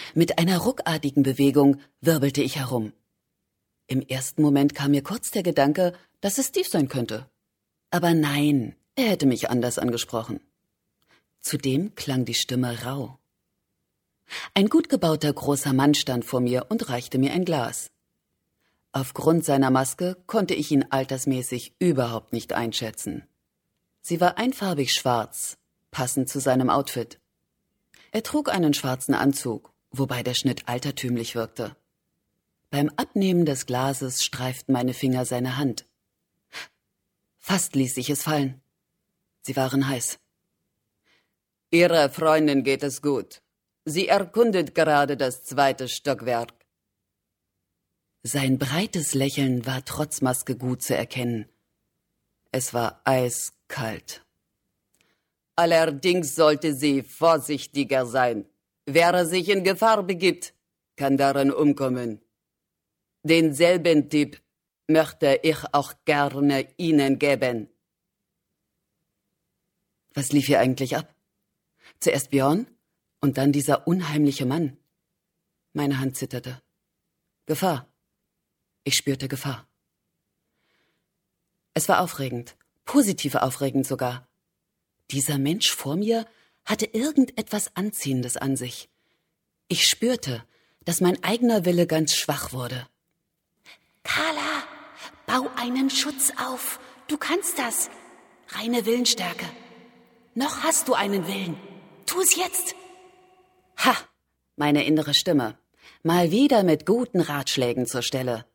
Mit einer ruckartigen Bewegung wirbelte ich herum. Im ersten Moment kam mir kurz der Gedanke, dass es Steve sein könnte. Aber nein, er hätte mich anders angesprochen. Zudem klang die Stimme rau. Ein gut gebauter großer Mann stand vor mir und reichte mir ein Glas. Aufgrund seiner Maske konnte ich ihn altersmäßig überhaupt nicht einschätzen. Sie war einfarbig schwarz, passend zu seinem Outfit. Er trug einen schwarzen Anzug, wobei der Schnitt altertümlich wirkte. Beim Abnehmen des Glases streiften meine Finger seine Hand. Fast ließ ich es fallen. Sie waren heiß. »Ihrer Freundin geht es gut. Sie erkundet gerade das 2. Stockwerk.« Sein breites Lächeln war trotz Maske gut zu erkennen. Es war eiskalt. »Allerdings sollte sie vorsichtiger sein. Wer sich in Gefahr begibt, kann daran umkommen. Denselben Tipp möchte ich auch gerne Ihnen geben.« Was lief hier eigentlich ab? Zuerst Björn und dann dieser unheimliche Mann. Meine Hand zitterte. Gefahr. Ich spürte Gefahr. Es war aufregend, positiv aufregend sogar. Dieser Mensch vor mir hatte irgendetwas Anziehendes an sich. Ich spürte, dass mein eigener Wille ganz schwach wurde. »Carla, bau einen Schutz auf. Du kannst das. Reine Willensstärke. Noch hast du einen Willen. Tu es jetzt.« Ha, meine innere Stimme. Mal wieder mit guten Ratschlägen zur Stelle.